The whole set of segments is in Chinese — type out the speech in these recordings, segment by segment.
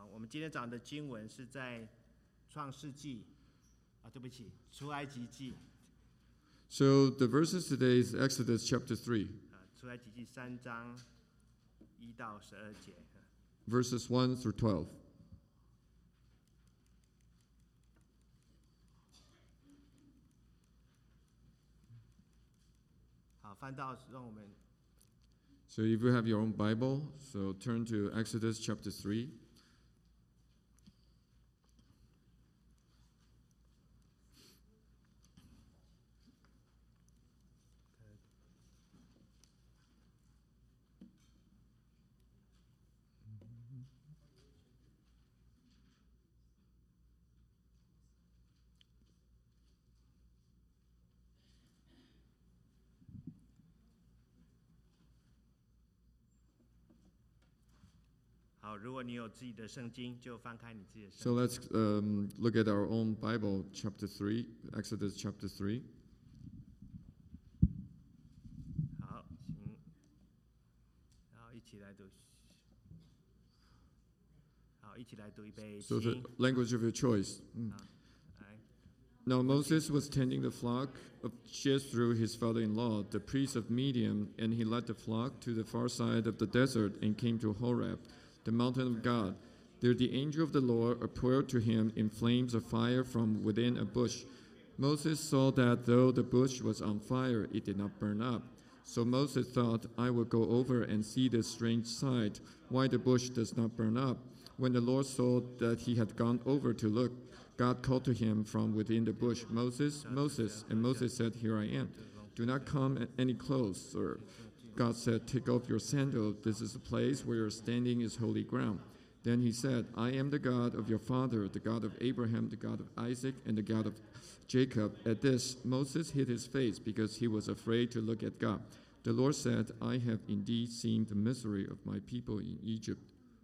我们今天讲的经文是在创世纪对不起，出埃及记。 So the verses today is Exodus chapter 3. 出埃及记3章1到12节。 Verses 1 through 12. 好，翻到让我们。 So if you have your own Bible, so turn to Exodus chapter 3. 好，如果你有自己的圣经，就翻开你自己的圣经。 So let's look at our own Bible, chapter 3, Exodus chapter 3. 好，行，然后一起来读。好，一起来读一杯。 So the language of your choice. Now Moses was tending the flock of Jethro, his father-in-law, the priest of Midian, and he led the flock to the far side of the desert and came to Horeb, the mountain of God. There the angel of the Lord appeared to him in flames of fire from within a bush. Moses saw that though the bush was on fire, it did not burn up. So Moses thought, I will go over and see this strange sight, why the bush does not burn up. When the Lord saw that he had gone over to look, God called to him from within the bush, Moses, Moses. And Moses said, Here I am. Do not come any closer. God said, Take off your sandal. This is the place where you're standing is holy ground. Then he said, I am the God of your father, the God of Abraham, the God of Isaac, and the God of Jacob. At this, Moses hid his face because he was afraid to look at God. The Lord said, I have indeed seen the misery of my people in Egypt.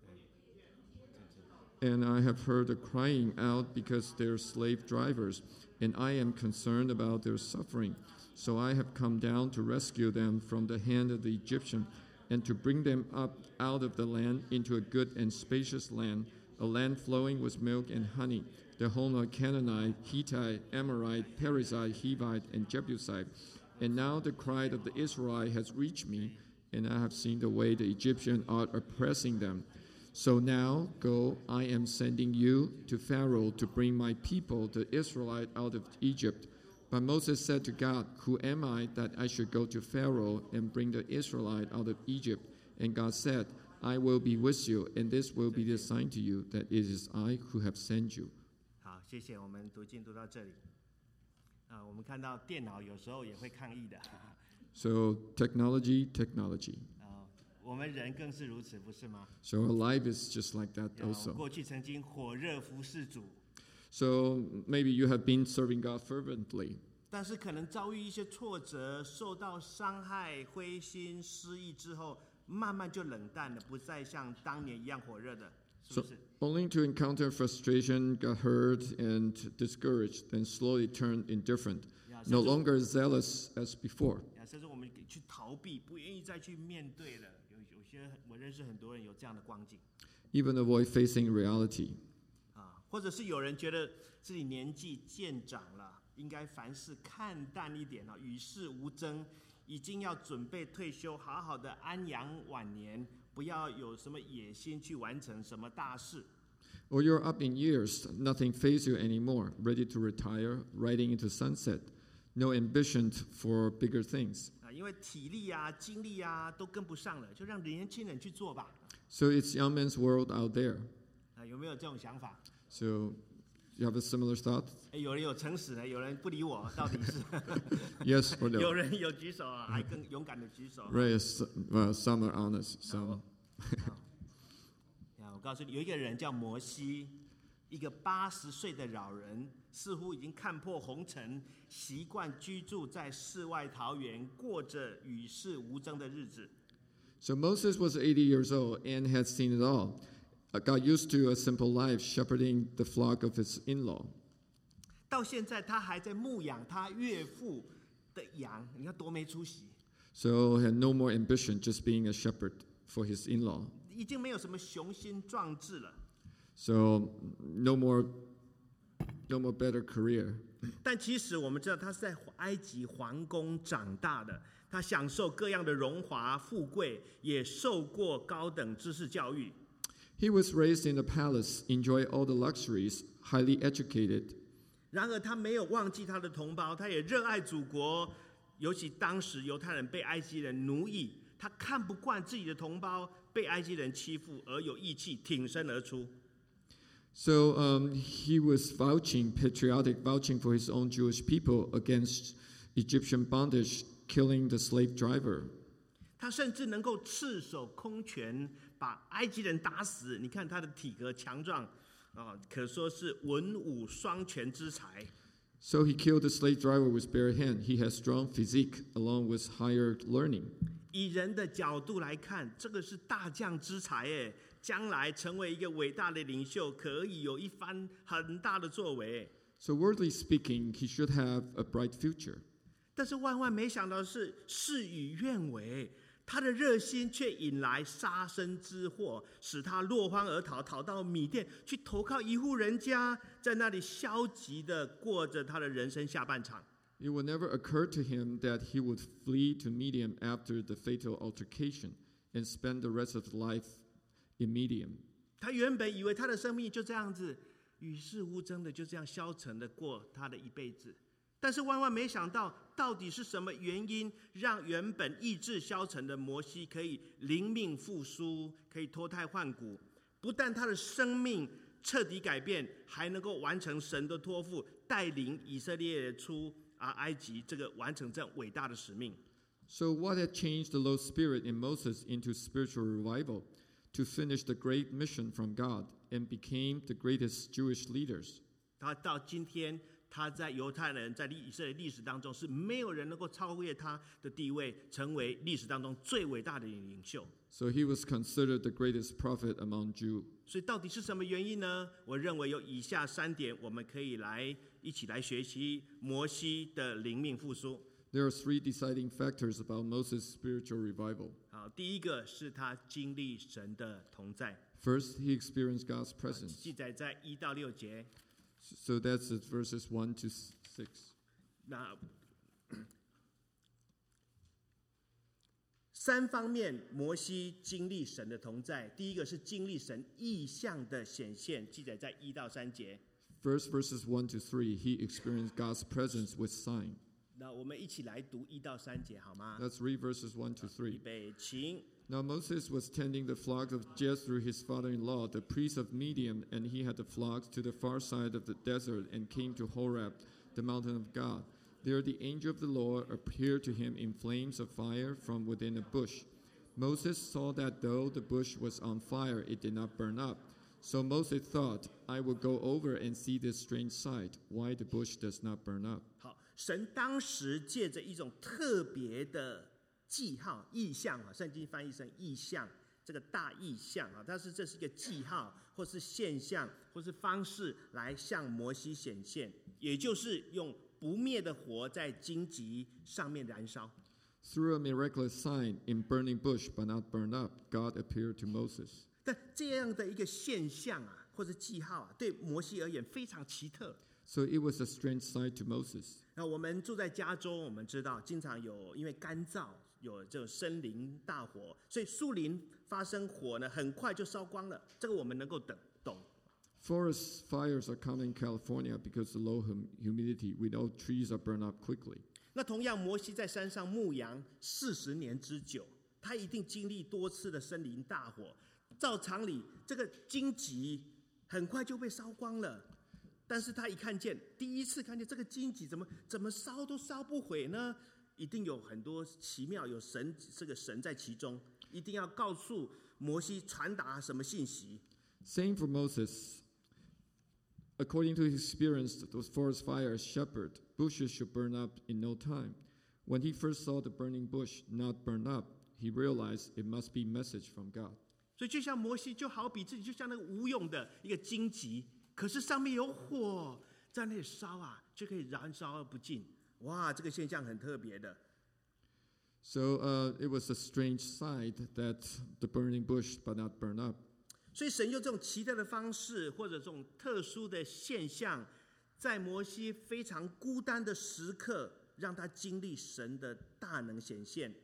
And I have heard the crying out because they're slave drivers, and I am concerned about their suffering. So I have come down to rescue them from the hand of the Egyptian, and to bring them up out of the land into a good and spacious land, a land flowing with milk and honey, the home of Canaanite, Hittite, Amorite, Perizzite, Hivite, and Jebusite. And now the cry of the Israelite has reached me, and I have seen the way the Egyptians are oppressing them. So now, go, I am sending you to Pharaoh to bring my people, the Israelite, out of Egypt. But Moses said to God, Who am I that I should go to Pharaoh and bring the Israelite out of Egypt? And God said, I will be with you, and this will be the sign to you that it is I who have sent you. 好，谢谢。我们读经读到这里。我们看到电脑有时候也会抗议的。 So technology. 我们人更是如此，不是吗？ So our life is just like that also. 过去曾经火热服侍主。 So maybe you have been serving God fervently. 但是可能遭遇一些挫折，受到伤害、灰心、失意之后，慢慢就冷淡了，不再像当年一样火热的，是不是？ Only to encounter frustration, got hurt and discouraged, then slowly turned indifferent, no longer zealous as before. 甚至我们去逃避，不愿意再去面对了。有些我认识很多人有这样的光景。 Even avoid facing reality. 或者是有人觉得自己年纪渐长了，应该凡事看淡一点，与世无争，已经要准备退休，好好的安养晚年，不要有什么野心去完成什么大事。 Or you're up in years, nothing phases you anymore, ready to retire, riding into sunset, no ambition for bigger things. 因为体力啊、精力啊都跟不上了，就让年轻人去做吧。 So it's young man's world out there. 有没有这种想法？ So you have a similar thought? 有人有诚实的，有人不理我，到底是 Yes or no? 有人有举手啊，还更勇敢的举手。 Right, some are honest, some. 我告诉你，有一个人叫摩西，一个80岁的老人，似乎已经看破红尘，习惯居住在世外桃源，过着与世无争的日子。 So Moses was 80 years old and had seen it all. Got used to a simple life, shepherding the flock of his in-law. 到现在，他还在牧养他岳父的羊，你看多没出息。 So had no more ambition, just being a shepherd for his in-law. 已经没有什么雄心壮志了。 So no more better career. 但其实我们知道，他是在埃及皇宫长大的，他享受各样的荣华富贵，也受过高等知识教育。 He was raised in a palace, enjoyed all the luxuries, highly educated. 然而，他没有忘记他的同胞，他也热爱祖国，尤其当时犹太人被埃及人奴役，他看不惯自己的同胞被埃及人欺负，而有义气挺身而出。 So he was patriotic, vouching for his own Jewish people against Egyptian bondage, killing the slave driver. 他甚至能够赤手空拳把埃及人打死。你看他的体格强壮，可说是文武双全之才。 So he killed the slave driver with bare hand. He has strong physique along with higher learning. 以人的角度来看，这个是大将之才耶，将来成为一个伟大的领袖，可以有一番很大的作为。 So worldly speaking, he should have a bright future. 但是万万没想到的是，事与愿违，他的热心却引来杀身之祸，使他落荒而逃，逃到米甸去投靠一户人家，在那里消极的过着他的人生下半场。 It would never occur to him that he would flee to Midian after the fatal altercation and spend the rest of his life in Midian. 他原本以为他的生命就这样子与世无争的，就这样消沉的过他的一辈子。但是万万没想到，到底是什么原因让原本意志消沉的摩西可以灵命复苏，可以脱胎换骨？不但他的生命彻底改变，还能够完成神的托付，带领以色列出埃及，这个完成这样伟大的使命。 So what had changed the low spirit in Moses into spiritual revival, to finish the great mission from God and became the greatest Jewish leaders? 他到今天，他在犹太人在以色列历史当中是没有人能够超越他的地位，成为历史当中最伟大的领袖。 So he was considered the greatest prophet among Jews. 所以到底是什么原因呢？我认为有以下3点，我们可以一起来学习摩西的灵命复苏。 There are 3 deciding factors about Moses' spiritual revival. 好，第一个是他经历神的同在。 First, he experienced God's presence. 记载在1到6节。 So that's it, verses 1 to 6. 那3方面，摩西经历神的同在。第一个是经历神异象的显现，记载在1到3节。 First, verses 1 to 3, he experienced God's presence with sign. 那我们一起来读1到3节，好吗？ Let's read verses 1 to 3. 预备，请。 Now Moses was tending the flock of Jethro, his father-in-law, the priest of Midian, and he had the flocks to the far side of the desert and came to Horeb, the mountain of God. There the angel of the Lord appeared to him in flames of fire from within a bush. Moses saw that though the bush was on fire, it did not burn up. So Moses thought, I will go over and see this strange sight, why the bush does not burn up. 好，神当时借着一种特别的记号、意象啊，圣经翻译成意象，这个大意象啊，但是这是一个记号，或是现象，或是方式来向摩西显现，也就是用不灭的火在荆棘上面燃烧。 Through a miraculous sign in burning bush but not burned up, God appeared to Moses. 但这样的一个现象啊，或者记号啊，对摩西而言非常奇特。 So it was a strange sight to Moses. 那我们住在加州，我们知道经常有因为干燥，有这种森林大火，所以树林发生火呢，很快就烧光了。这个我们能够懂。 Forest fires are common in California because of low humidity. We know trees are burned up quickly. 那同样，摩西在山上牧羊40年之久，他一定经历多次的森林大火。照常理，这个荆棘很快就被烧光了。但是他第一次看见这个荆棘怎么烧都烧不毁呢？一定有很多奇妙，有这个神在其中，一定要告诉摩西传达什么信息。 Same for Moses. According to his experience, those forest fires shepherd bushes should burn up in no time. When he first saw the burning bush not burn up, he realized it must be message from God. 所以就像摩西，就好比自己就像那个无用的一个荆棘，可是上面有火在那里烧啊，就可以燃烧而不尽。哇，这个现象很特别的。 So it was a strange sight that the burning bush but not burn up. 所以神用这种奇特的方式，或者这种特殊的现象，在摩西非常孤单的时刻，让他经历神的大能显现。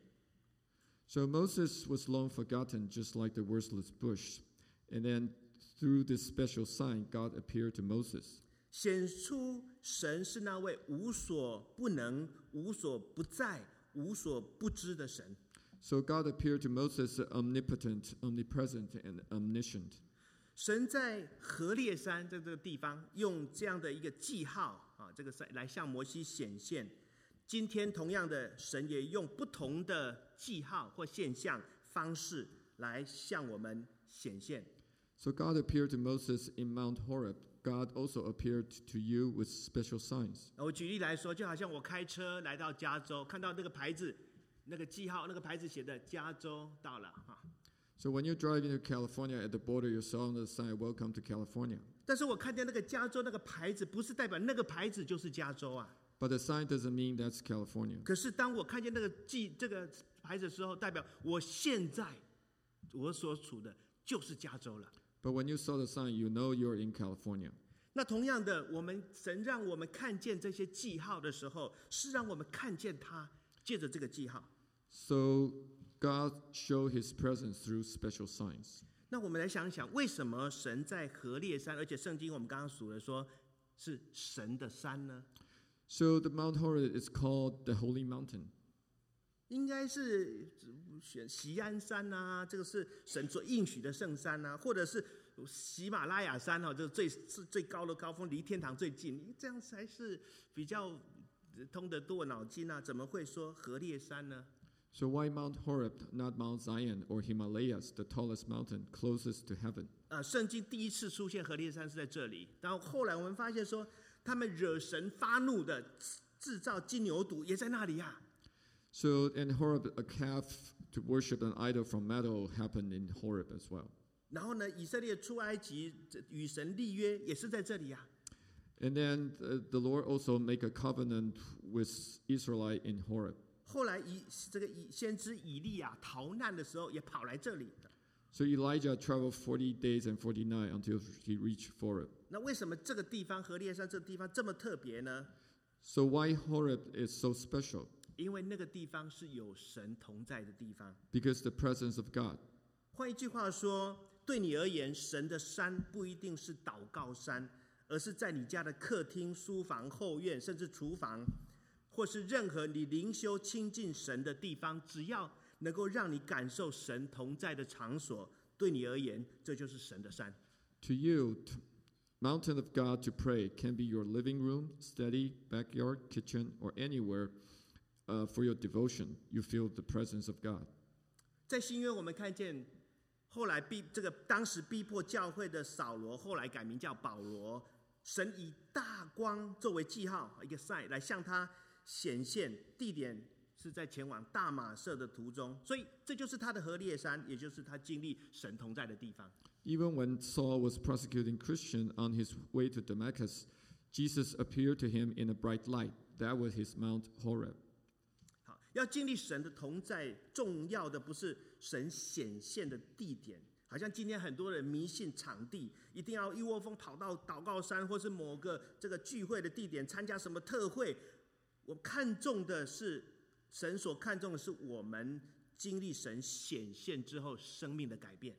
So Moses was long forgotten, just like the worthless bush. And then through this special sign, God appeared to Moses. 显出神是那位无所不能、无所不在、无所不知的神。 So God appeared to Moses omnipotent, omnipresent, and omniscient. 神在何烈山这个地方用这样的一个记号啊，这个来向摩西显现。今天同样的，神也用不同的记号或现象方式来向我们显现。 So God appeared to Moses in Mount Horeb. God also appeared to you with special signs. 我举例来说，就好像我开车来到加州，看到那个牌子、那个记号、那个牌子写的加州到了哈。 So when you drive into California at the border, you saw on the sign, "Welcome to California." 但是我看见那个加州那个牌子，不是代表那个牌子就是加州啊。 But the sign doesn't mean that's California. 可是当我看见这个牌子的时候，代表我现在我所处的就是加州了。 But when you saw the sign, you know you're in California. 那同样的，神让我们看见这些记号的时候，是让我们看见他借着这个记号。 So God showed His presence through special signs. 那我们来想一想，为什么神在何烈山，而且圣经我们刚刚数了说是神的山呢？ So the Mount Horeb is called the Holy Mountain. 应该是选锡安山啊，这个是神所应许的圣山啊，或者是喜马拉雅山这个最高的高峰，离天堂最近，这样才是比较通得过脑筋啊，怎么会说何烈山呢？ So why Mount Horeb, not Mount Zion or Himalayas, the tallest mountain closest to heaven? 圣经第一次出现何烈山是在这里，然后后来我们发现说，他们惹神发怒的制造金牛犊也在那里呀。 So in Horeb, a calf to worship an idol from metal happened in Horeb as well. 然后呢，以色列出埃及与神立约也是在这里呀。 And then the Lord also make a covenant with Israelite in Horeb. 后来这个先知以利亚逃难的时候，也跑来这里。 So Elijah traveled 40 days and 40 nights until he reached Horeb. 那为什么这个地方何烈山这个地方这么特别呢？ So why Horeb is so special? 因为那个地方是有神同在的地方。 Because the presence of God. 换一句话说，对你而言，神的山不一定是祷告山，而是在你家的客厅、书房、后院，甚至厨房，或是任何你灵修亲近神的地方，只要能够让你感受神同在的场所，对你而言，这就是神的山。 To you, mountain of God to pray can be your living room, study, backyard, kitchen, or anywhere for your devotion. You feel the presence of God. 在新约，我们看见后来当时逼迫教会的扫罗，后来改名叫保罗。神以大光作为记号，一个 sign 来向他显现，地点是在前往大马色的途中，所以这就是他的何烈山，也就是他经历神同在的地方。 Even when Saul was persecuting Christians on his way to Damascus, Jesus appeared to him in a bright light. That was his Mount Horeb. 好，要经历神的同在，重要的不是神显现的地点。好像今天很多人迷信场地，一定要一窝蜂跑到祷告山，或是某个这个聚会的地点参加什么特会。我看重的是神所看重的是我们经历神显现之后生命的改变。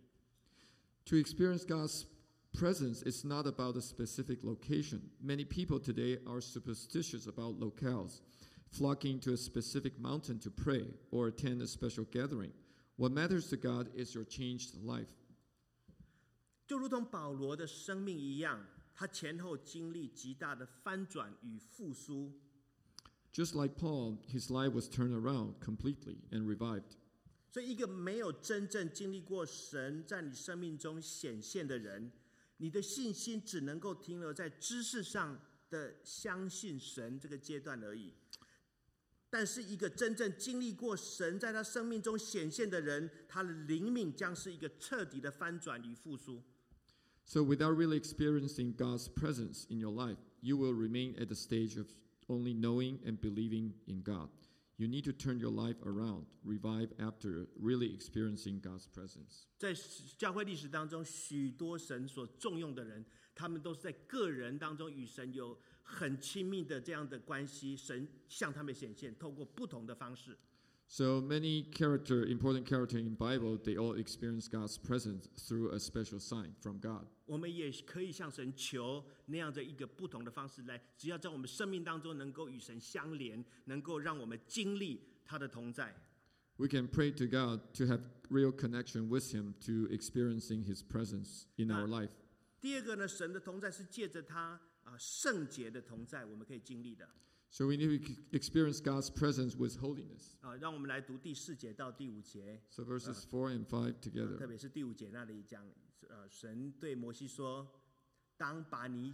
To experience God's presence is not about a specific location. Many people today are superstitious about locales, flocking to a specific mountain to pray or attend a special gathering. What matters to God is your changed life. 就如同保罗的生命一样，他前后经历极大的翻转与复苏。 Just like Paul, his life was turned around completely and revived. 所以，一个没有真正经历过神在你生命中显现的人，你的信心只能够停留在知识上的相信神这个阶段而已。但是，一个真正经历过神在他生命中显现的人，他的灵命将是一个彻底的翻转与复苏。 So without really experiencing God's presence in your life, you will remain at the stage of only knowing and believing in God. You need to turn your life around, revive after really experiencing God's presence. 在教会历史当中，许多神所重用的人，他们都是在个人当中与神有很亲密的这样的关系，神向他们显现，透过不同的方式。 So many important character in Bible, they all experience God's presence through a special sign from God. 我们也可以向神求那样的一个不同的方式来，只要在我们生命当中能够与神相连，能够让我们经历他的同在。 We can pray to God to have real connection with Him, to experiencing His presence in our life. 第二个呢，神的同在是借着他圣洁的同在，我们可以经历的。 So we need to experience God's presence with holiness. 让我们来读第4节到第5节。 So verses 4 and 5 特 together. 别是第5节那里讲，神对摩西说：“当把你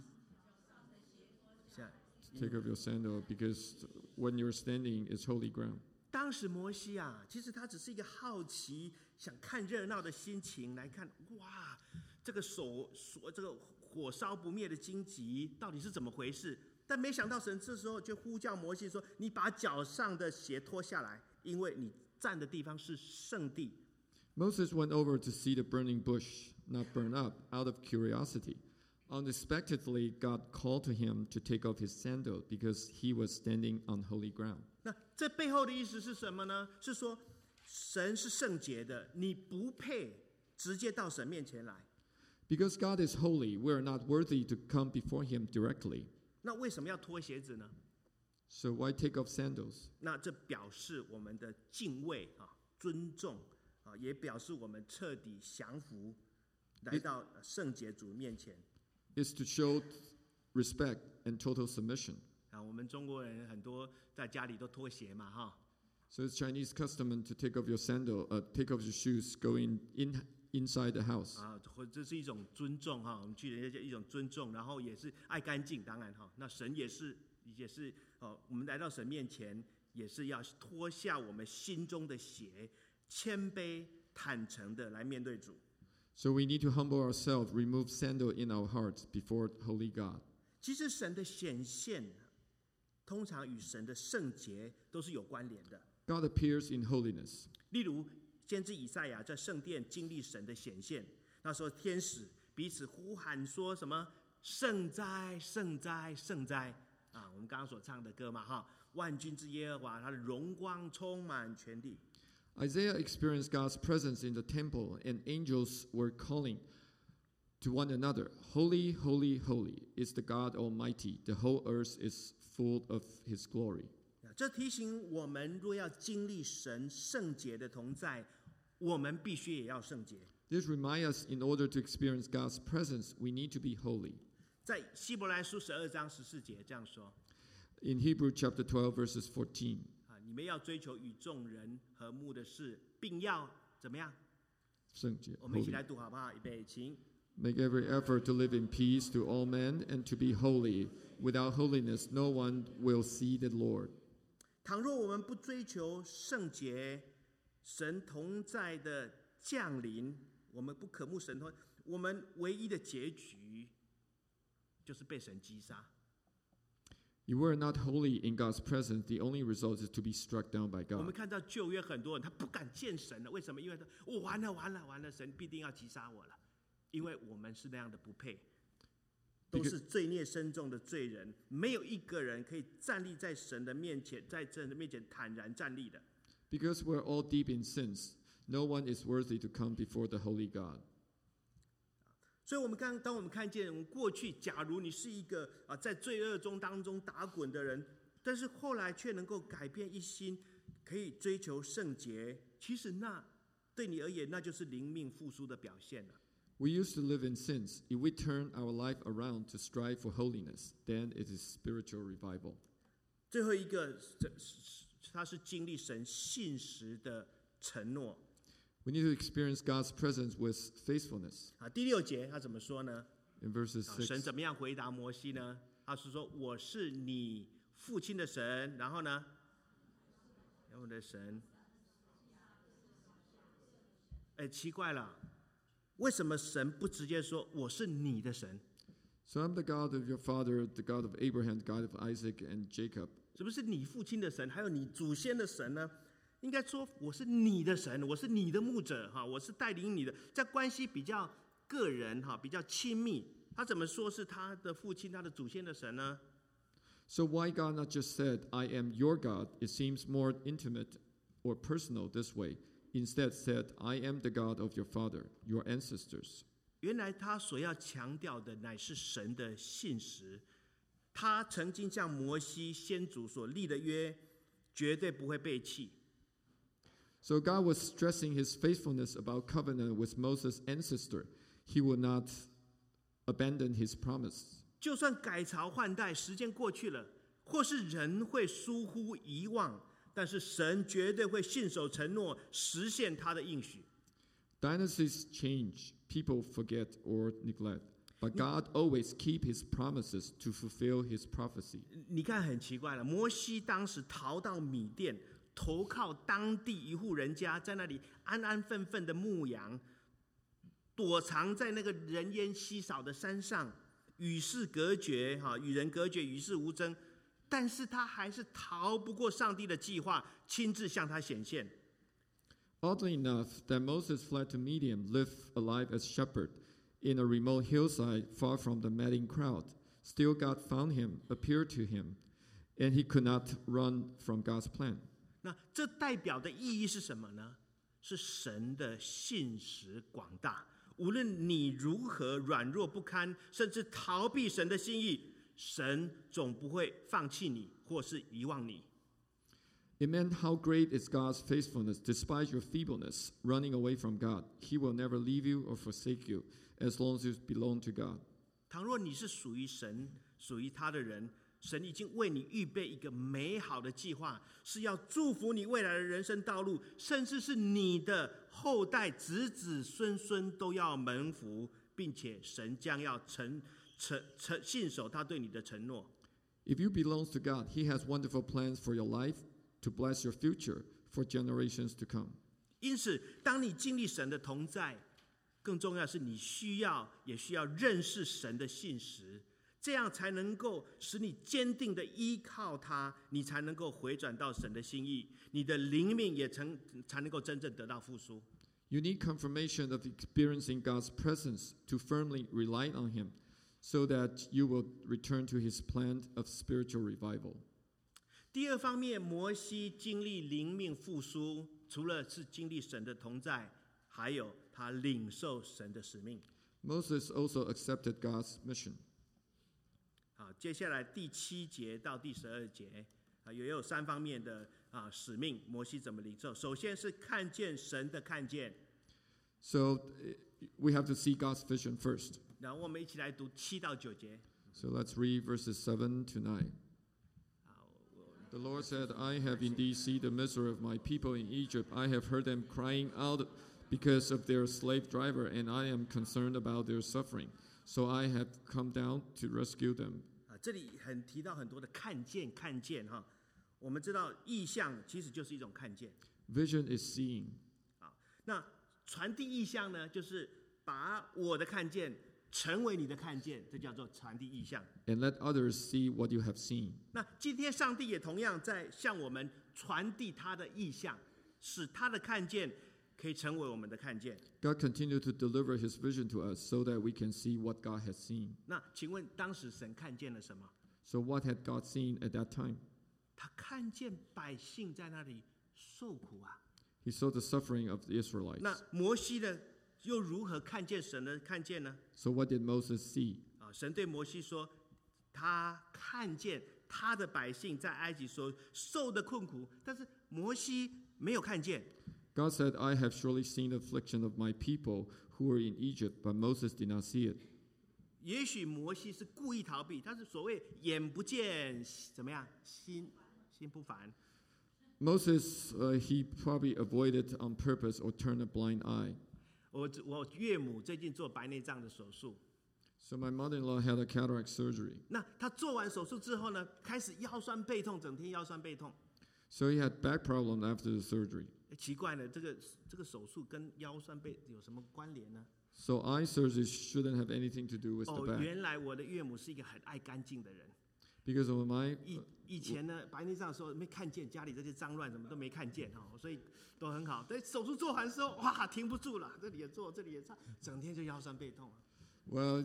Take off your sandal, because when you're standing, it's holy ground. 当时摩西其实他只是一个好奇、想看热闹的心情来看，哇，这个这个火烧不灭的荆棘到底是怎么回事？但没想到神这时候就呼叫摩西说：“你把脚上的鞋脱下来，因为你站的地方是圣地。” Moses went over to see the burning bush not burn up out of curiosity. Unexpectedly, God called to him to take off his sandal because he was standing on holy ground. 那这背后的意思是什么呢？是说神是圣洁的，你不配直接到神面前来。 Because God is holy, we are not worthy to come before him directly. 那为什么要脱鞋子呢？ So why take off sandals? 那这表示我们的敬畏尊重也表示我们彻底降服，来到圣洁主面前。 Is to show respect and total submission. 我们中国人很多在家里都脱鞋嘛 So it's Chinese custom to take off your take off your shoes going inside the house. 这是一种尊重我们去人家一种尊重，然后也是爱干净，当然那神也是我们来到神面前也是要脱下我们心中的鞋，谦卑坦诚的来面对主。 So we need to humble ourselves, remove sandal in our hearts before holy God. 其实神的显现通常与神的圣洁都是有关联的。 God appears in holiness. 例如先知以赛亚在圣殿经历神的显现，那时候天使彼此呼喊说什么圣哉圣哉圣哉我们刚刚所唱的歌嘛万军之耶和华，他的荣光充满全地。 Isaiah experienced God's presence in the temple, and angels were calling to one another, Holy, holy, holy is the God Almighty. The whole earth is full of His glory. 这提醒我们，若要经历神圣洁的同在，我们必须也要圣洁。 This reminds us, in order to experience God's presence, we need to be holy. 在希伯来书12章14节这样说。 In Hebrew chapter 12, verses 14. 你们要追求与众人和睦的事，并要怎么样？我们一起来读好不好？预备，请。 Make every effort to live in peace to all men and to be holy. Without holiness, no one will see the Lord. 倘若我们不追求圣洁，神同在的降临，我们不渴慕神同，我们唯一的结局就是被神击杀。 If we are not holy in God's presence, the only result is to be struck down by 我们 God. 看到旧约很多人他不敢见神了，为什么？因为他完了，神必定要击杀我了，因为我们是那样的不配，都是罪孽深重的罪人，没有一个人可以站立在神的面前，在神的面前坦然站立的。 Because we're all deep in sins, no one is worthy to come before the holy God. 所以，当我们看见我们过去，假如你是一个在罪恶中当中打滚的人，但是后来却能够改变一心，可以追求圣洁，其实那对你而言，那就是灵命复苏的表现了。 We used to live in sins. If we turn our life around to strive for holiness, then it is spiritual revival. 最后一个，他是经历神信实的承诺。 We need to experience God's presence with faithfulness. 第6节他怎么说呢？ In verses 神 6, 怎么样回答摩西呢？他是说：“我是你父亲的神。”然后呢？我的神。奇怪了，为什么神不直接说我是你的神？ So I'm the God of your father, the God of Abraham, the God of Isaac and Jacob. 是不是你父亲的神，还有你祖先的神呢？应该说我是你的神，我是你的牧者，我是带领你的，这关系比较个人，比较亲密。他怎么说是他的父亲、他的祖先的神呢？ So why God not just said, I am your God? It seems more intimate or personal this way. Instead said, I am the God of your father, your ancestors. 原来他所要强调的乃是神的信实，他曾经向摩西先祖所立的约，绝对不会背弃。 So God was stressing his faithfulness about covenant with Moses' ancestor. He would not abandon his promise. 就算改朝换代，时间过去了，或是人会疏忽遗忘，但是神绝对会信守承诺，实现他的应许。 Dynasties change, people forget or neglect, but God always keeps his promises to fulfill his prophecy. 你看很奇怪了，摩西当时逃到米甸，投靠当地一户人家，在那里安安分分的牧羊，躲藏在那个人烟稀少的山上，与世隔绝，与人隔绝，与世无争。但是他还是逃不过上帝的计划，亲自向他显现。 Oddly enough, that Moses fled to Midian, lived a life as shepherd in a remote hillside far from the madding crowd. Still, God found him, appeared to him, and he could not run from God's plan. 那这代表的意义是什么呢？是神的信实广大。无论你如何软弱不堪，甚至逃避神的心意，神总不会放弃你，或是遗忘你。 It meant how great is God's faithfulness despite your feebleness, running away from God. He will never leave you or forsake you as long as you belong to God. 倘若你是属于神、属于他的人，神已经为你预备一个美好的计划，是要祝福你未来的人生道路，甚至是你的后代子子孙孙都要蒙福，并且神将要信守他对你的承诺。 If you belong to God, He has wonderful plans for your life to bless your future for generations to come. 因此，当你经历神的同在，更重要的是你需要认识神的信实，这样才能够使你坚定的依靠他，你才能够回转到神的心意，你的灵命也才能够真正得到复苏。 You need confirmation of experiencing God's presence to firmly rely on Him, so that you will return to His plan of spiritual revival. 第二方面，摩西经历灵命复苏，除了是经历神的同在，还有他领受神的使命。 Moses also accepted God's mission. 好，接下来第7节到第12节，也有3方面的使命，摩西怎么领受？首先是看见神的看见。 So we have to see God's vision first. 然后我们一起来读7到9节。 So let's read verses 7 to 9. The Lord said, I have indeed seen the misery of my people in Egypt. I have heard them crying out because of their slave driver, and I am concerned about their suffering. So I have come down to rescue them. 这里提到很多的看见我们知道意象其实就是一种看见。 Vision is seeing. 那传递意象呢，就是把我的看见成为你的看见，这叫做传递意象。 And let others see what you have seen. 那今天上帝也同样在向我们传递他的意象，使他的看见可以成为我们的看见。 God continued to deliver His vision to us so that we can see what God has seen. 那请问当时神看见了什么？ So what had God seen at that time? 他看见百姓在那里受苦啊。 He saw the suffering of the Israelites. 那摩西呢，又如何看见神的看见呢？ So what did Moses see? 神对摩西说，他看见他的百姓在埃及所受的困苦，但是摩西没有看见。 God said, I have surely seen the affliction of my people who were in Egypt, but Moses did not see it. 也许摩西是故意逃避，他是所谓眼不见怎么样，心不烦。 Moses, he probably avoided on purpose or turned a blind eye. 我岳母最近做白内障的手术。 So my mother-in-law had a cataract surgery. 那他做完手术之后呢，开始腰酸背痛，整天腰酸背痛。 So he had back problem after the surgery. 奇怪了，这个手术跟腰酸背有什么关联呢？ So eye surgery shouldn't have anything to do with the back. 原来我的岳母是一个很爱干净的人。 Because of my 以前呢，白内障的时候没看见家里这些脏乱，什么都没看见哈，所以都很好。等手术做完的时候，哇，停不住了，这里也做，这里也做，整天就腰酸背痛。 well,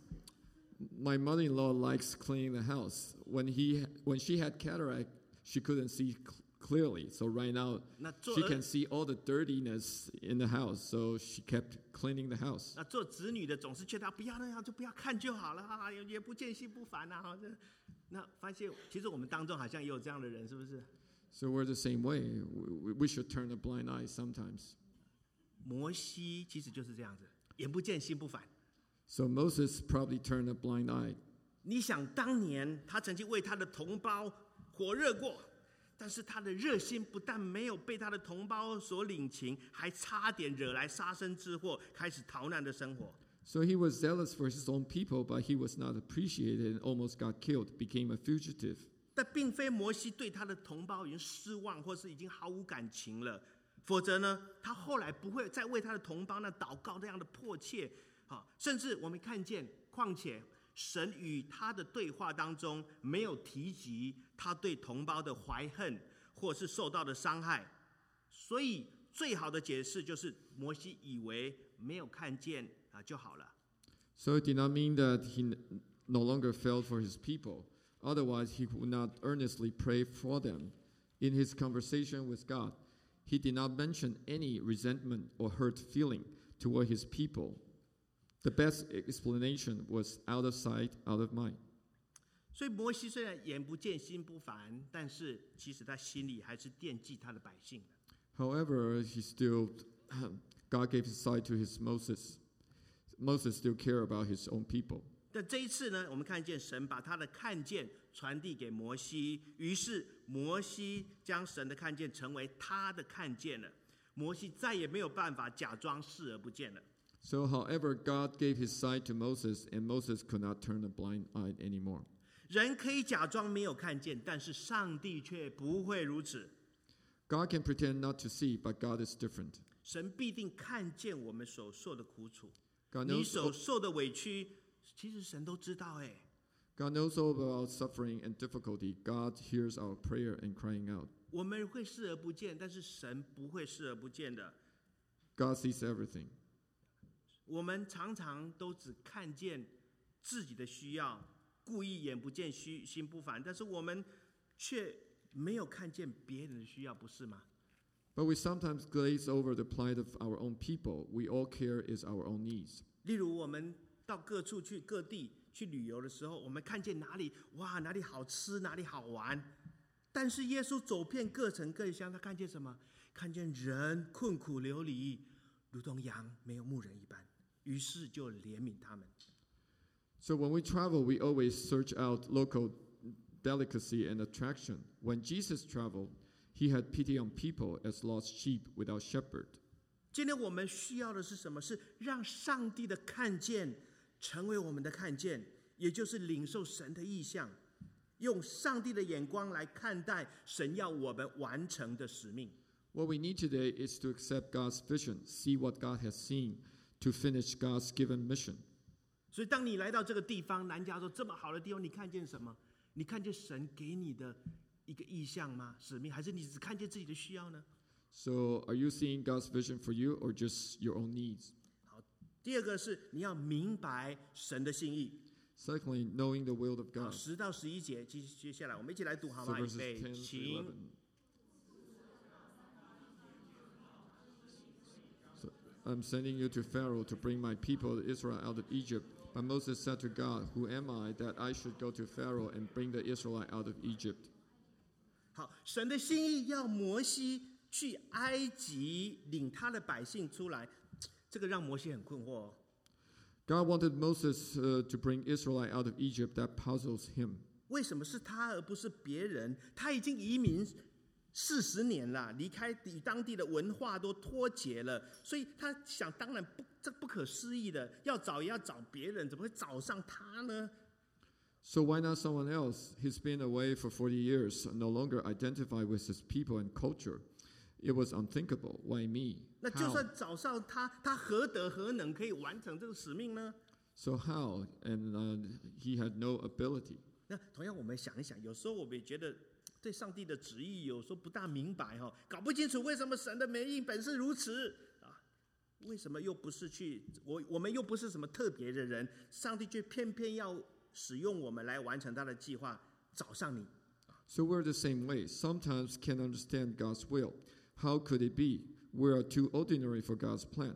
my mother-in-law likes cleaning the house. When she had cataract, she couldn't see clearly. So right now, she can see all the dirtiness in the house. So she kept cleaning the house. 那做子女的总是劝他不要那样，就不要看就好了哈，也不见心不烦啊。那发现其实我们当中好像也有这样的人，是不是？ So we're the same way. We should turn a blind eye sometimes. 摩西其实就是这样子，眼不见心不烦。 So Moses probably turned a blind eye. 你想当年他曾经为他的同胞火热过，但是他的热心不但没有被他的同胞所领情，还差点惹来杀身之祸，开始逃难的生活。 So he was zealous for his own people, but he was not appreciated and almost got killed, became a fugitive. 但并非摩西对他的同胞已经失望，或是已经毫无感情了，否则呢，他后来不会再为他的同胞那祷告那样的迫切。甚至我们看见，况且神与他的对话当中没有提及他对同胞的怀恨，或是受到的伤害，所以最好的解释就是摩西以为没有看见就好了。 So it did not mean that he no longer felt for his people. Otherwise, he would not earnestly pray for them. In his conversation with God, he did not mention any resentment or hurt feeling toward his people. The best explanation was out of sight, out of mind. 所以摩西虽然眼不见心不烦，但是其实他心里还是惦记他的百姓的。 However, God gave his sight to his Moses. Moses still cared about his own people. 但这一次呢，我们看见神把他的看见传递给摩西，于是摩西将神的看见成为他的看见了。摩西再也没有办法假装视而不见了。 So, however, God gave his sight to Moses, and Moses could not turn a blind eye anymore. 人可以假装没有看见，但是上帝却不会如此。 God can pretend not to see, but God is different. 神必定看见我们所受的苦楚， God 你 knows, 所受的委屈，其实神都知道哎。 God knows all about suffering and difficulty. God hears our prayer and crying out. 我们会视而不见，但是神不会视而不见的。 God sees everything. 我们常常都只看见自己的需要，故意眼不见心不烦，但是我们却没有看见别人的需要，不是吗？ But we sometimes glaze over the plight of our own people. We all care is our own needs. 例如，我们到各处去各地去旅游的时候，我们看见哪里好吃，哪里好玩，但是耶稣走遍各城各乡，他看见什么？看见人困苦流离，如同羊没有牧人一般。于是就怜悯他们。 So when we travel, we always search out local delicacy and attraction. When Jesus traveled, he had pity on people as lost sheep without shepherd. 今天我们需要的是什么？是让上帝的看见成为我们的看见，也就是领受神的意象，用上帝的眼光来看待神要我们完成的使命。 What we need today is to accept God's vision, see what God has seen, to finish God's given mission. 所以当你来到这个地方，南加州这么好的地方，你看见什么？你看见神给你的一个意象吗？使命，还是你只看见自己的需要呢？ So are you seeing God's vision for you or just your own needs? 好，第二个是你要明白神的心意。 Secondly, knowing the will of God. 10到11节，接下来我们一起来读好 So 吗？ verses 预备， 10 to 请。 11. So I'm sending you to Pharaoh to bring my people Israel out of Egypt. But Moses said to God, Who am I that I should go to Pharaoh and bring the Israelite out of Egypt? 好，神的心意要摩西去埃及领他的百姓出来，这个让摩西很困惑哦。 God wanted Moses to bring Israelite out of Egypt. That puzzles him. 为什么是他而不是别人？他已经移民40年了，离开与当地的文化都脱节了，所以他想，当然这不可思议的，要找也要找别人，怎么会找上他呢？ So why not someone else? He's been away for 40 years, no longer identified with his people and culture. It was unthinkable. Why me? 那就算找上他，他何德何能可以完成这个使命呢？ So how? And he had no ability. 那同样我们想一想，有时候我们也觉得对上帝的旨意有时候不大明白搞不清楚为什么神的美意本是如此啊？为什么又不是我们又不是什么特别的人，上帝却偏偏要使用我们来完成他的计划，找上你。 So we're the same way. Sometimes can't understand God's will. How could it be? We are too ordinary for God's plan.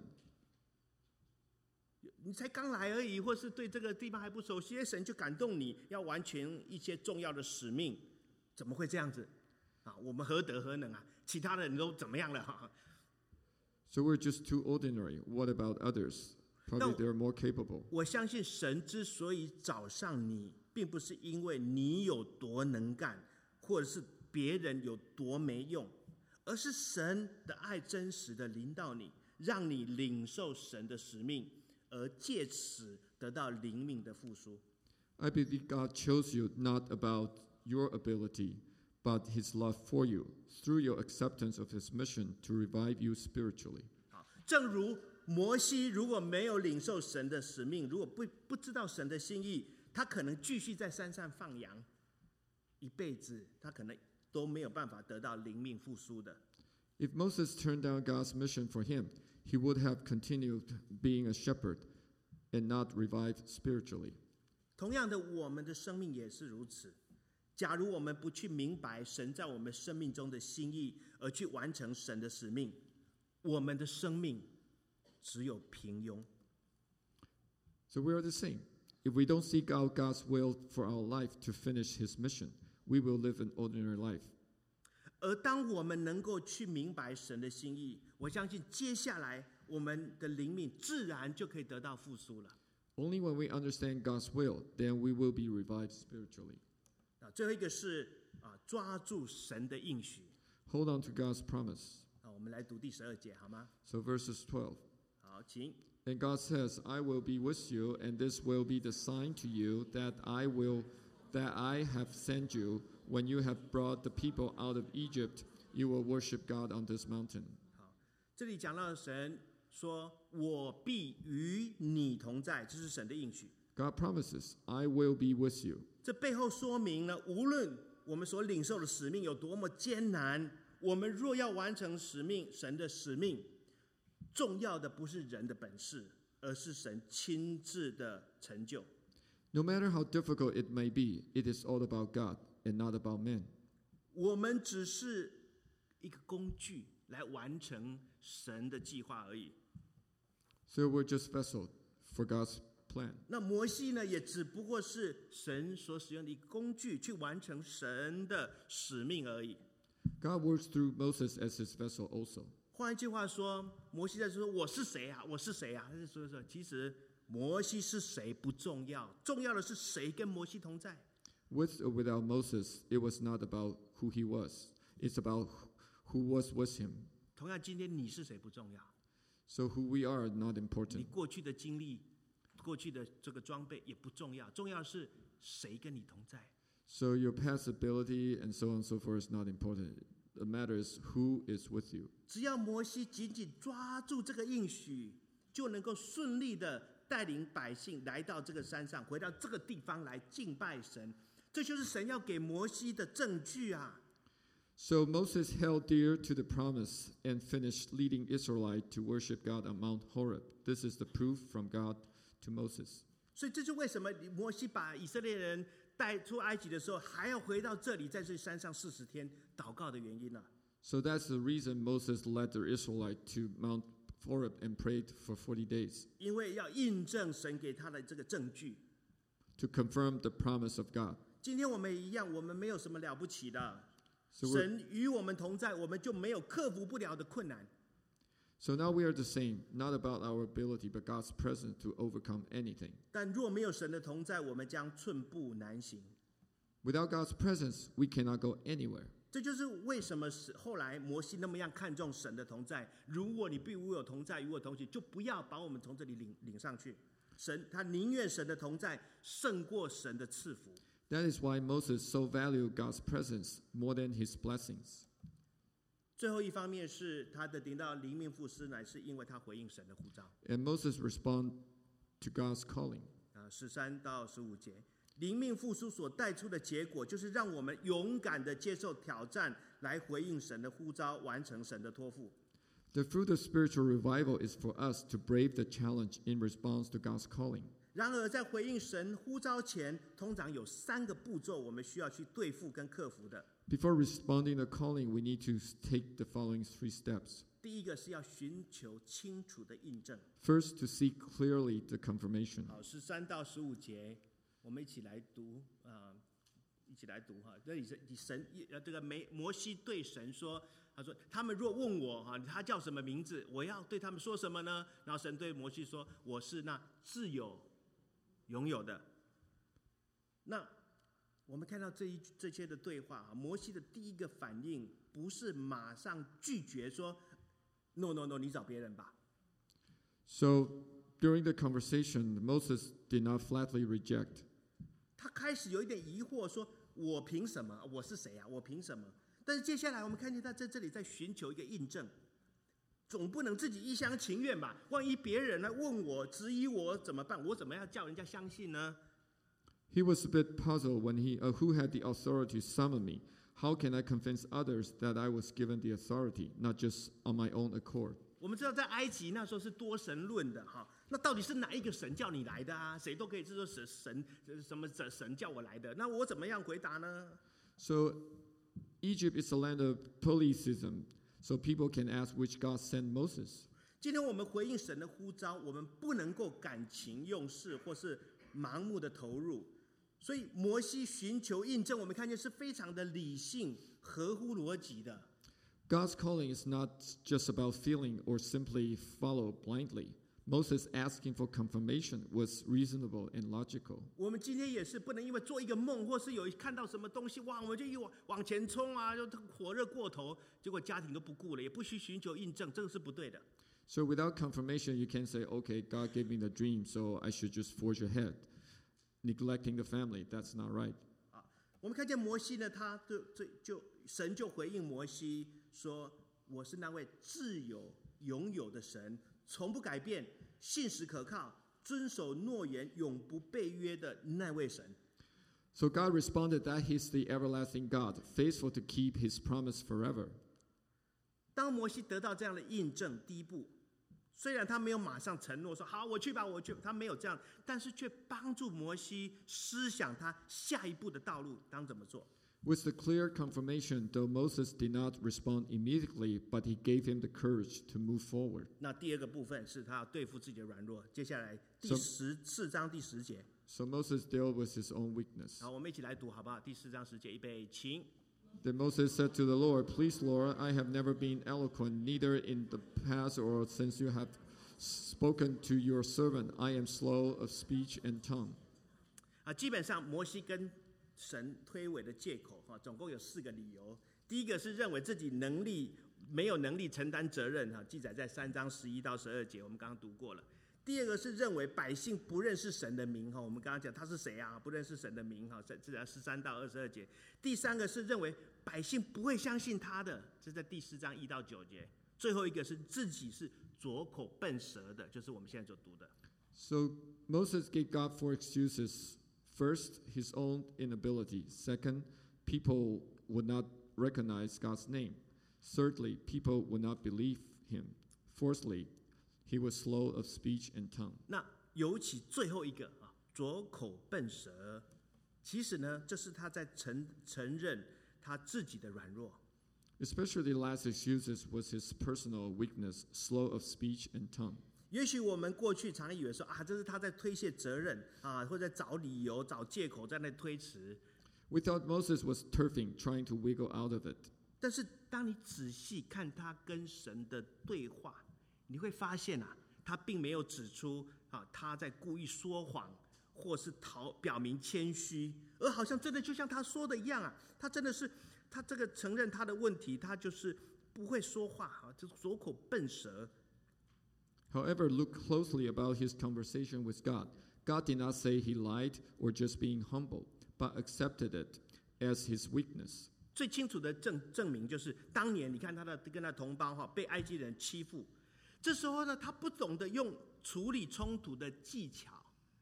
你才刚来而已，或是对这个地方还不熟悉，神就感动你要完全一些重要的使命，怎么会这样子啊？我们何德何能啊？其他的人都怎么样了 So we're just too ordinary. What about others? Probably they're more capable. 我相信神之所以找上你，并不是因为你有多能干，或者是别人有多没用，而是神的爱真实的临到你，让你领受神的使命，而借此得到灵命的复苏。 I believe God chose you not about your ability, but His love for you through your acceptance of His mission to revive you spiritually. 正如摩西如果没有领受神的使命，如果不知道神的心意，他可能继续在山上放羊，一辈子他可能都没有办法得到灵命复苏的。 If Moses turned down God's mission for him, he would have continued being a shepherd and not revived spiritually. 同样的，我们的生命也是如此。假如我们不去明白神在我们生命中的心意，而去完成神的使命，我们的生命只有平庸。 So we are the same. If we don't seek out God's will for our life to finish His mission, we will live an ordinary life. 而当我们能够去明白神的心意，我相信接下来我们的灵命自然就可以得到复苏了。 Only when we understand God's will, then we will be revived spiritually. 最后一个是抓住神的应许。 Hold on to God's promise. 我们来读第12节好吗？ So verses 12. 好，请。 And God says, I will be with you, and this will be the sign to you that I have sent you. When you have brought the people out of Egypt, you will worship God on this mountain. 好，这里讲到神说：“我必与你同在。”这是神的应许。 God promises, I will be with you. 这背后说明了，无论我们所领受的使命有多么艰难，我们若要完成使命，神的使命，重要的不是人的本事，而是神亲自的成就。 No matter how difficult it may be, it is all about God and not about men. 我们只是一个工具来完成神的计划而已。 So we're just vessels for God's plan. 那摩西呢，也只不过是神所使用的一个工具，去完成神的使命而已。 God works through Moses as his vessel also. 换一句话说，摩西在说：“我是谁啊？我是谁啊？”他就说，其实摩西是谁不重要，重要的是谁跟摩西同在。 With or without Moses, it was not about who he was. It's about who was with him. 同样，今天你是谁不重要。 So who we are not 你 important. 过去的经历、过去的这个装备也不重要，重要的是谁跟你同在。 So your past ability and so on and so forth is not important. The matter is who is with you. 只要摩西紧紧抓住这个应许，就能够顺利的带领百姓来到这个山上，回到这个地方来敬拜神。这就是神要给摩西的证据啊！ So Moses held dear to the promise and finished leading Israelites to worship God on Mount Horeb. This is the proof from God to Moses. 所以这是为什么摩西把以色列人带出埃及的时候，还要回到这里，在这山上40天祷告的原因了。 So that's the reason Moses led the Israelites to Mount Horeb and prayed for 40 days. 因为要印证神给他的这个证据。 To confirm the promise of God. 今天我们一样，我们没有什么了不起的。 So 神与我们同在，我们就没有克服不了的困难。 So now we are the same, not about our ability, but God's presence to overcome anything. 但若没有神的同在，我们将寸步难行。 Without God's presence, we cannot go anywhere. 这就是为什么后来摩西那么样看重神的同在。如果你并无有同在，与我同行，就不要把我们从这里领上去。神他宁愿神的同在胜过神的赐福。 That is why Moses so valued God's presence more than his blessings. 最后一方面是他的领到灵命复苏，乃是因为他回应神的呼召。 And Moses responded to God's calling. 13到15节， 灵命复苏所带出的结果，就是让我们勇敢的接受挑战，来回应神的呼召，完成神的托付。 The fruit of spiritual revival is for us to brave the challenge in response to God's calling. 然而，在回应神呼召前，通常有3个步骤，我们需要去对付跟克服的。 Before responding to calling, we need to take the following 3 steps. 第一个是要寻求清楚的印证。 First, to seek clearly the confirmation. 好，13到15节，我们一起来读一起来读哈。这里是神这个摩西对神说，他说：“他们若问我哈，他叫什么名字，我要对他们说什么呢？”然后神对摩西说：“我是那自有拥有的。”那我们看到这些的对话，摩西的第一个反应不是马上拒绝说 “No No No， 你找别人吧。” So, during the conversation, Moses did not flatly reject. 他开始有一点疑惑，说：“我凭什么？我是谁啊？我凭什么？”但是接下来我们看见他在这里在寻求一个印证，总不能自己一厢情愿吧？万一别人来问我、质疑我怎么办？我怎么样叫人家相信呢？ He was a bit puzzled when who had the authority to summon me? How can I convince others that I was given the authority, not just on my own accord? 我们知道在埃及那时候是多神论的哈，那到底是哪一个神叫你来的啊？谁都可以说神什么神叫我来的，那我怎么样回答呢？ So, Egypt is a land of polytheism, so people can ask which God sent Moses. 今天我们回应神的呼召，我们不能够感情用事或是盲目的投入，所以摩西寻求印证，我们看见是非常的理性、合乎逻辑的。 God's calling is not just about feeling or simply follow blindly. Moses asking for confirmation was reasonable and logical. 我们今天也是不能因为做一个梦，或是有看到什么东西，哇，我们就往前冲啊，就火热过头，结果家庭都不顾了，也不需寻求印证，这个是不对的。 So without confirmation, you can't say, okay, God gave me the dream, so I should just forge ahead. Neglecting the family, that's not right. 我们看见摩西呢，神就回应摩西说：“我是那位自有拥有的神，从不改变，信实可靠，遵守诺言，永不背约的那位神。” So God responded that He's the everlasting God, faithful to keep His promise forever. 当摩西得到这样的印证，第一步，虽然他没有马上承诺说好我去吧，我去，他没有这样，但是却帮助摩西思想他下一步的道路当怎么做。 With the clear confirmation, though Moses did not respond immediately, but he gave him the courage to move forward. 那第二个部分是他要对付自己的软弱。接下来第14章第10节。 So Moses dealt with his own weakness. 好，我们一起来读好不好？第4章10节，预备，请。 Then Moses said to the Lord, "Please, Lord, I have never been eloquent, neither in the past or since you have spoken to your servant. I am slow of speech and tongue." 基本上摩西跟神推诿的借口总共有4个理由。第一个是认为自己没有能力承担责任记载在3章11到12节，我们刚刚读过了。第二个是认为百姓不认识神的名，我们刚刚讲他是谁啊？不认识神的名，这在13到22节。第三个是认为百姓不会相信他的，这在第4章1到9节。最后一个是自己是拙口笨舌的，就是我们现在所读的。 So Moses gave God 4 excuses. First, his own inability. Second, people would not recognize God's name. Thirdly, people would not believe him. Fourthly, he was slow of speech and tongue. 那尤其最后一个拙口笨舌，其实呢，这是他在承认他自己的软弱。 Especially the last excuses was his personal weakness, slow of speech and tongue. 也许我们过去常以为说这是他在推卸责任或者找理由、找借口在那推辞。 We thought Moses was turfing, trying to wiggle out of it. 但是当你仔细看他跟神的对话，你会发现他并没有指出他在故意说谎，或是表明谦虚，而好像真的就像他说的一样他真的是他这个承认他的问题，他就是不会说话就拙口笨舌。 However, look closely about his conversation with God. God did not say he lied or just being humble, but accepted it as his weakness. 最清楚的证明就是当年你看他跟他同胞被埃及人欺负，这时候呢他不懂得用处理冲突的技巧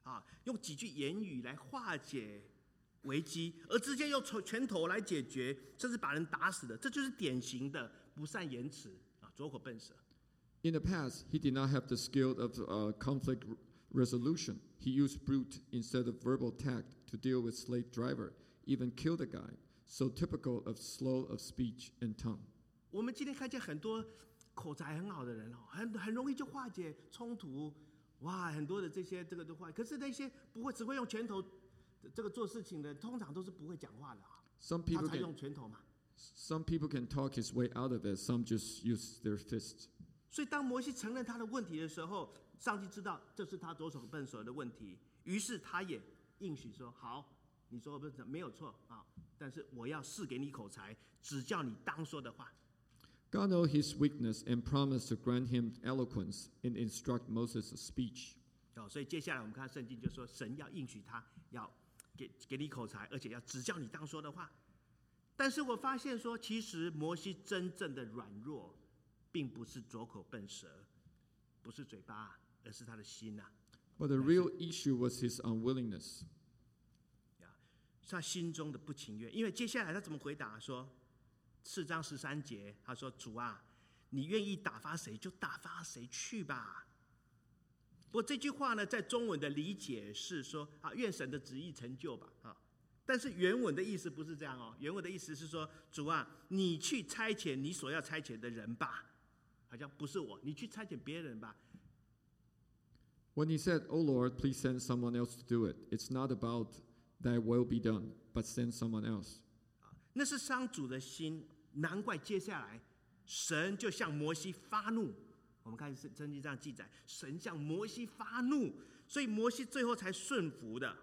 用几句言语来化解危机，而直接用拳头来解决，甚至把人打死的，这就是典型的不善言辞拙口笨舌。 In the past, he did not have the skill of conflict resolution. He used brute instead of verbal tact to deal with slave driver, even killed a guy. So typical of slow of speech and tongue. 我们今天看见很多口才很好的人很容易就化解冲突，很多的这个都化。可是那些只会用拳头这个做事情的，通常都是不会讲话的。他才用拳头嘛。 Some people can talk his way out of it. Some just use their fists. 所以当摩西承认他的问题的时候，上帝知道这是他左手笨手的问题，于是他也应许说：“好，你左手笨手没有错但是我要赐给你口才，指教你当说的话。” God knew his weakness and promised to grant him eloquence and instruct Moses' speech. 所以接下来我们看圣经就说，神要应许他，要给你口才，而且要指教你当说的话。但是我发现说，其实摩西真正的软弱，并不是左口笨舌，不是嘴巴，而是他的心 But the real issue was his unwillingness. 是他心中的不情愿。因为接下来他怎么回答说？4章13节，他说：“主啊，你愿意打发谁就打发谁去吧。”不过这句话呢，在中文的理解是说愿神的旨意成就吧但是原文的意思不是这样原文的意思是说，主啊，你去差遣你所要差遣的人吧，好像不是我，你去差遣别人吧。 When he said, "Oh Lord, please send someone else to do it," it's not about thy will be done, but send someone else. 那是伤主的心，难怪接下来神就向摩西发怒。我们看圣经上记载，神向摩西发怒，所以摩西最后才顺服的。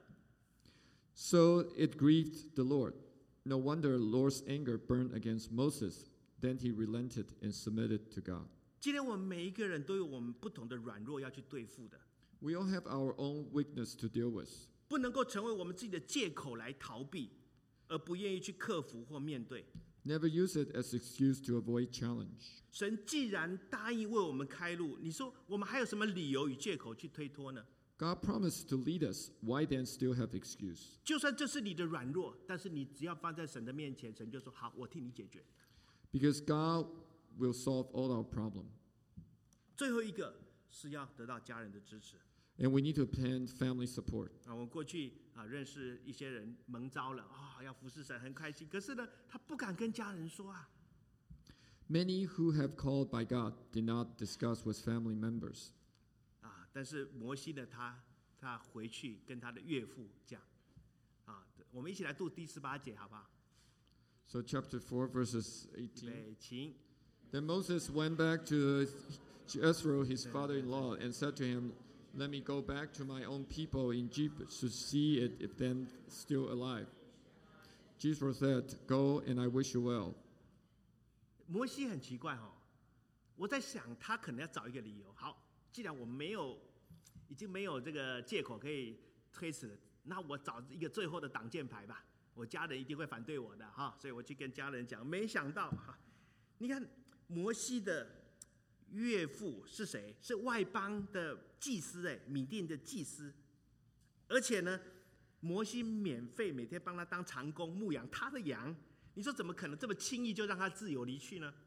So it grieved the Lord. No wonder the Lord's anger burned against Moses. Then he relented and submitted to God. 今天我们每一个人都有我们不同的软弱要去对付的。 We all have our own weakness to deal with. 不能够成为我们自己的借口来逃避，而不愿意去克服或面对。 Never use it as excuse to avoid challenge. 神既然答应为我们开路，你说我们还有什么理由与借口去推脱呢？ God promised to lead us. Why then still have excuse? 就算这是你的软弱，但是你只要放在神的面前，神就说好，我替你解决。 Because God will solve all our problem. 最后一个是要得到家人的支持。 And we need to obtain family support. 我们过去认识一些人蒙召了要服侍神，很开心。可是呢，他不敢跟家人说 Many who have called by God did not discuss with family members. 但是摩西呢，他回去跟他的岳父讲我们一起来读第18节，好不好？ So chapter 4, verses 18. 预备，请。 Then Moses went back to Jethro, his father-in-law, and said to him, "Let me go back to my own people in Egypt to see it if they're still alive." Jethro said, "Go, and I wish you well." 摩西很奇怪我在想他可能要找一个理由。好，既然我已经没有这个借口可以推辞了，那我找一个最后的挡箭牌吧。我家人一定会反对我的所以我去跟家人讲。没想到你看摩西的岳父是谁？是外邦的祭司米甸的祭司，而且呢，摩西免费每天帮他当长工牧养他的羊。你说怎么可能这么轻易就让他自由离去呢？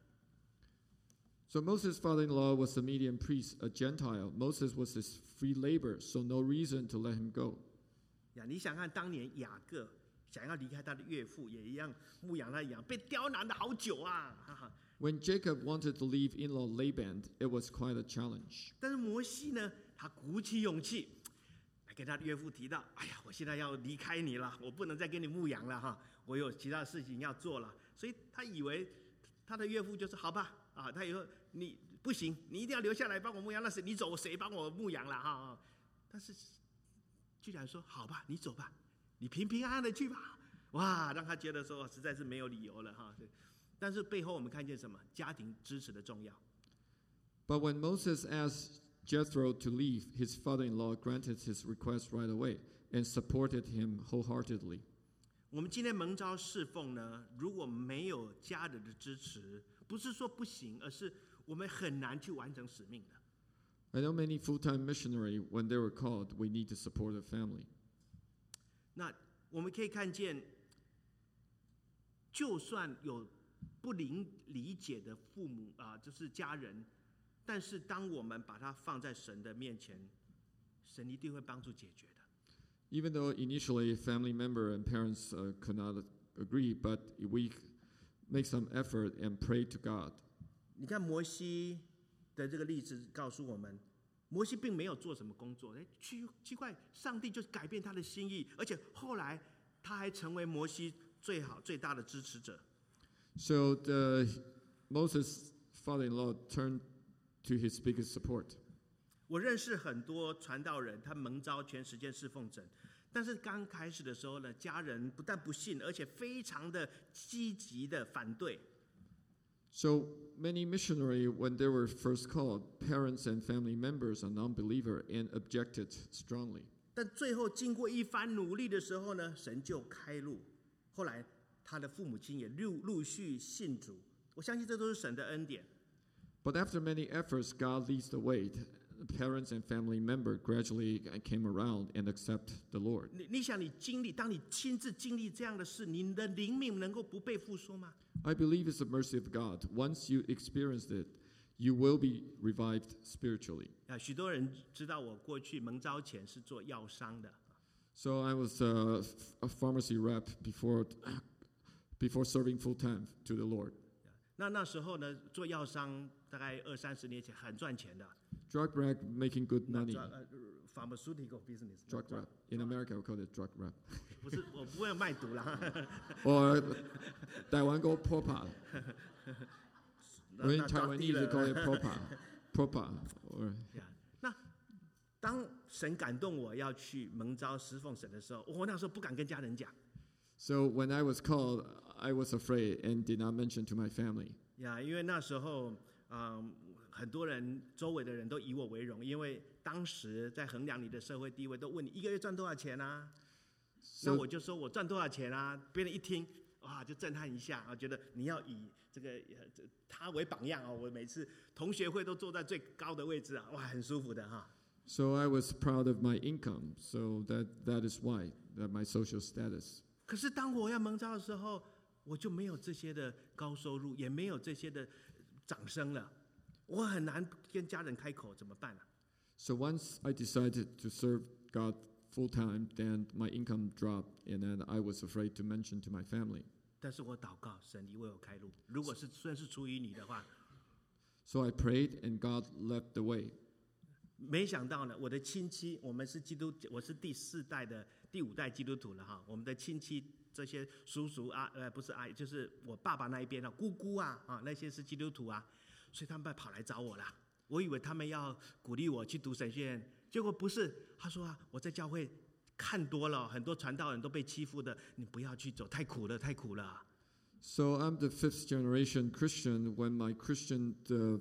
So Moses' father-in-law was a Midian priest, a Gentile. Moses was his free labor, so no reason to let him go. 你想看当年雅各想要离开他的岳父，也一样牧养他的羊，被刁难了好久 When Jacob wanted to leave in-law Laban, it was quite a challenge. 但是摩西呢，他鼓起勇气来跟他的岳父提到：“哎呀，我现在要离开你了，我不能再给你牧养了我有其他事情要做了。”所以他以为他的岳父就是好吧他以后你不行，你一定要留下来帮我牧羊，那是你走，谁帮我牧羊了但是居然说：“好吧，你走吧，你平平安安的去吧。”哇，让他觉得说实在是没有理由了但是背后我们看见什么？家庭支持的重要。 But when Moses asked Jethro to leave, his father-in-law granted his request right away and supported him wholeheartedly. 我们今天蒙召侍奉呢，如果没有家人的支持，不是说不行，而是我们很难去完成使命的。 I know many full-time missionaries, when they were called, we need to support the family. 那我们可以看见，就算有不理解的父母就是家人，但是当我们把它放在神的面前，神一定会帮助解决的。 Even though initially family member and parents could not agree, but we make some effort and pray to God. 你看摩西的这个例子告诉我们，摩西并没有做什么工作，奇怪，上帝就改变他的心意，而且后来他还成为摩西最大的支持者。 So Moses' father-in-law turned to his biggest support. 我认识很多传道人，他蒙召全时间侍奉神，但是刚开始的时候呢，家人不但不信，而且非常的积极的反对。 So many missionaries, when they were first called, parents and family members are non-believer and objected strongly. 但最后经过一番努力的时候呢，神就开路。后来他的父母亲也陆续信主，我相信这都是神的恩典。 But after many efforts, God leads the way. Parents and family members gradually came around and accept the Lord. 你想当你亲自经历这样的事，你的灵命能够不被复苏吗？ I believe it's the mercy of God. Once you experienced it, you will be revived spiritually. 许多人知道我过去蒙召前是做药商的。 So I was a pharmacy rep before serving full time to the Lord. 那时候呢，做药商大概20-30年前很赚钱的。 Drug rep making good money. Pharmaceutical business. Drug rep. In America, we call it drug rep. 不是，我不会卖毒啦。 Or Taiwan go propa. In Taiwanese, we call it propa. Propa. Or 那当神感动我要去蒙召侍奉神的时候，我那时候不敢跟家人讲。 So when I was called, I was afraid and did not mention to my family. 因为那时候很多人周围的人都以我为荣，因为当时在衡量你的社会地位，都问你一个月赚多少钱啊？那我就说我赚多少钱啊？别人一听，哇，就震撼一下啊，觉得你要以这个他为榜样啊！我每次同学会都坐在最高的位置啊，哇，很舒服的哈。 So I was proud of my income. So that is why that my social status. 可是当我要蒙召的时候，我就没有这些的高收入，也没有这些的掌声了。我很难跟家人开口，怎么办啊？ So once I decided to serve God full time, then my income dropped, and then I was afraid to mention to my family. 但是我祷告，神你为我开路。如果算是出于你的话， So I prayed, and God led the way. 没想到呢，我的亲戚，我是第5代基督徒了哈。我们的亲戚这些叔叔不是阿姨，就是我爸爸那一边姑姑那些是基督徒啊。所以他们跑来找我啦，我以为他们要鼓励我去读神学院，结果不是。他说我在教会看多了，很多传道人都被欺负的，你不要去走，太苦了，太苦了。 So I'm the 5th generation Christian. When my Christian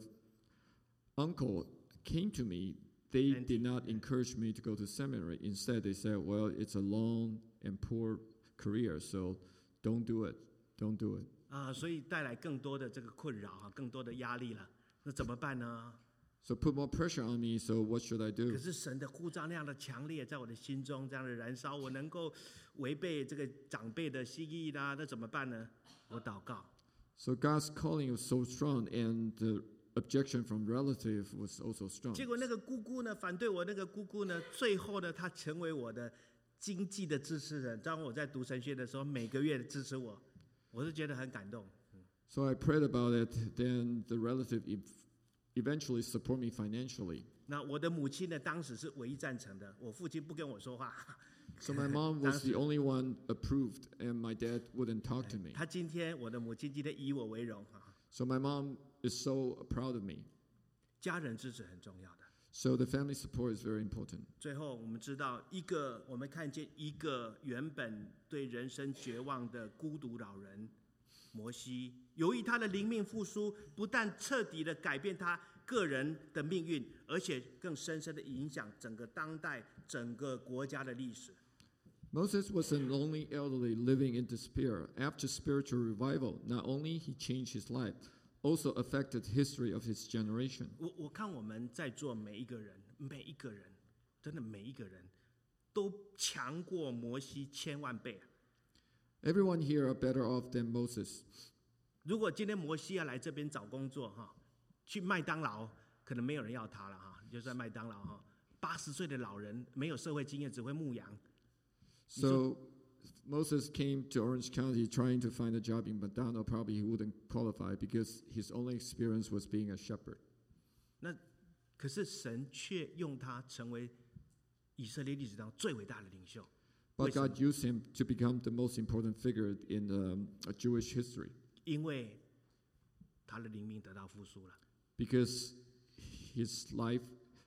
uncle came to me, they did not encourage me to go to seminary. Instead, they said, "Well, it's a long and poor career, so don't do it. Don't do it." 所以带来更多的这个困扰更多的压力了。那怎么办呢？ So put more pressure on me. So what should I do? 可是神的呼召那样的强烈，在我的心中这样的燃烧，我能够违背这个长辈的心意啦，那怎么办呢？我祷告。 So God's calling was so strong, and the objection from relative was also strong. 结果那个姑姑呢，反对我那个姑姑呢，最后呢，她成为我的经济的支持人。当我在读神学的时候，每个月支持我。我是觉得很感动。 So I prayed about it. Then the relative eventually support me financially. 那我的母亲呢，当时是唯一赞成的，我父亲不跟我说话。 So my mom was the only one approved, and my dad wouldn't talk to me. 我的母亲今天以我为荣。 So my mom is so proud of me. 家人支持很重要的。 So the family support is very important. 最后，我们知道我们看见一个原本对人生绝望的孤独老人摩西，由于他的灵命复苏，不但彻底的改变他个人的命运，而且更深深的影响整个当代、整个国家的历史。 Moses was an lonely elderly living in despair. After spiritual revival, not only he changed his life, also affected history of his generation. 我看我们在座每一个人，真的每一个人都强过摩西千万倍。 Everyone here are better off than Moses. 如果今天摩西要来这边找工作哈，去麦当劳，可能没有人要他了哈，就在麦当劳哈，80岁的老人没有社会经验，只会牧羊。 So Moses came to Orange County trying to find a job in McDonald's. Probably he wouldn't qualify because his only experience was being a shepherd. 那可是神却用他成为以色列历史上最伟大的领袖。 But God used him to become the most important figure in Jewish history. 因为他的灵命得到复苏了。 Because his life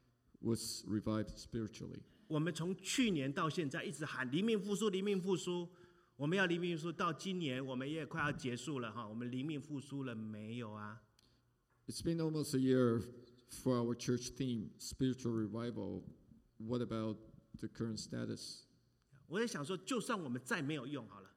was revived spiritually. 我们从去年到现在一直喊灵命复苏，灵命复苏。我们要灵命复苏，到今年我们也快要结束了哈。我们灵命复苏了没有啊？ It's been almost a year for our church theme, spiritual revival. What about the current status? 我也想说，就算我们再没有用好了。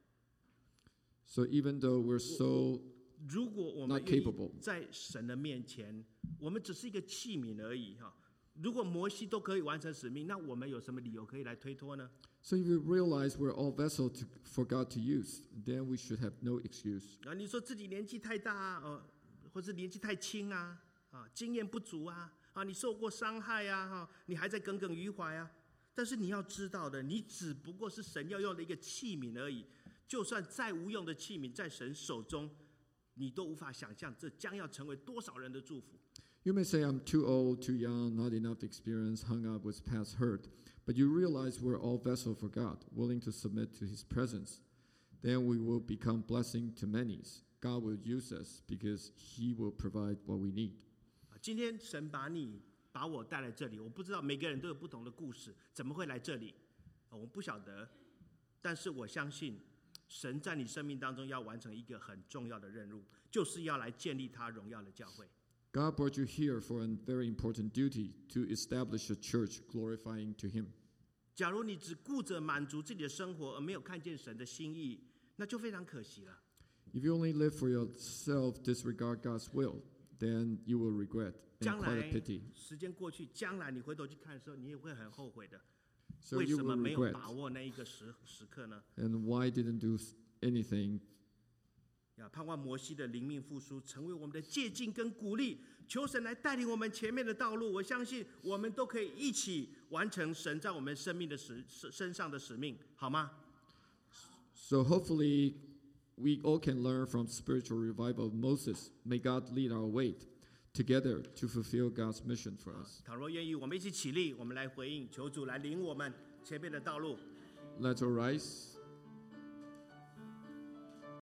So even though we're so 如果我们愿意在神的面前，我们只是一个器皿而已哈。如果摩西都可以完成使命，那我们有什么理由可以来推脱呢？ So if we realize we're all vessels for God to use, then we should have no excuse. 啊，你说自己年纪太大啊，或是年纪太轻啊，经验不足啊，你受过伤害啊，你还在耿耿于怀啊。但是你要知道的，你只不过是神要用的一个器皿而已。就算再无用的器皿，在神手中，你都无法想象这将要成为多少人的祝福。 You may say, I'm too old, too young, not enough experience, hung up with past hurt. But you realize we're all vessels for God, willing to submit to His presence. Then we will become blessing to many. God will use us because He will provide what we need. 今天神把我带来这里，我不知道每个人都有不同的故事，怎么会来这里？我不晓得，但是我相信神在你生命当中要完成一个很重要的任务，就是要来建立他荣耀的教会。 God brought you here for a very important duty to establish a church glorifying to Him. 假如你只顾着满足自己的生活，而没有看见神的心意，那就非常可惜了。 If you only live for yourself, disregard God's will, then you will regret and quite a pity. 时间过去，将来你回头去看的时候，你也会很后悔的。 So 为 you 什么 will 没有 regret. 把握那一个时刻呢？ And why didn't do anything? 盼望摩西的灵命复苏，成为我们的借鉴跟鼓励。求神来带领我们前面的道路。我相信我们都可以一起完成神在我们生命的身上的使命，好吗？ So hopefully we all can learn from spiritual revival of Moses. May God lead our way together to fulfill God's mission for us. 倘若愿意，我们一起起立，我们来回应，求主来领我们前面的道路。 Let's all rise.